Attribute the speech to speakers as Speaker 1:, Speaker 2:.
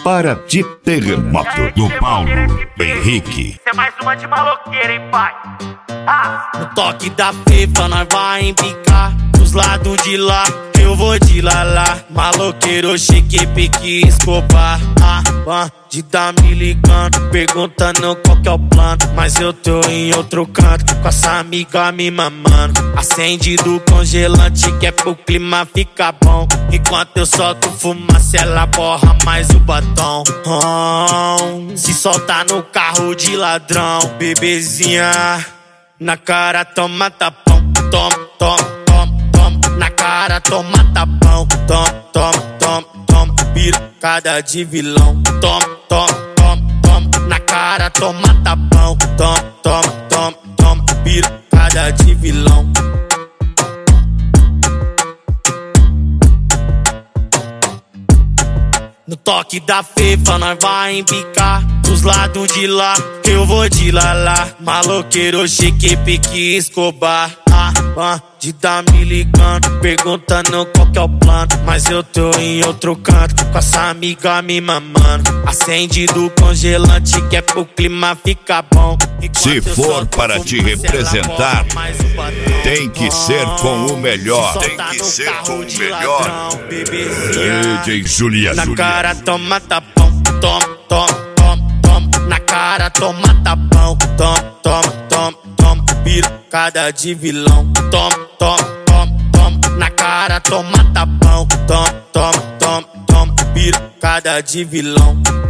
Speaker 1: para de terremoto do Paulo Henrique.
Speaker 2: Cê é mais uma de maloqueira, hein, pai?
Speaker 3: No toque da FIFA nós vai empicar dos lados de lá, eu vou de lá. Maloqueiro, chique, pique, escobar. Bandida me ligando, perguntando qual que é o plano. Mas eu tô em outro canto, com essa amiga me mamando. Acende do congelante que é pro clima ficar bom. Enquanto eu solto fumaça, ela borra mais o batom. Se solta no carro de ladrão, bebezinha. Na cara toma tapão, toma, toma. Na cara toma tapão, toma, pirocada de vilão. Toma, na cara toma tapão, toma, pirocada de vilão. No toque da FIFA nós vai empicar dos lados de lá, eu vou de lá. Maloqueiro, chique, pique, escobar. Bandida me ligando, perguntando qual que é o plano. Mas eu tô em outro canto, com essa amiga me mamando. Acende do congelante que é pro clima ficar bom.
Speaker 1: Se for para te representar, tem que ser com o melhor. Tem que ser com o melhor. DJ Juliano.
Speaker 3: Na cara toma tapão, toma. Na cara toma tapão, toma, pirocada de vilão. Toma, na cara toma tapão, toma, pirocada de vilão.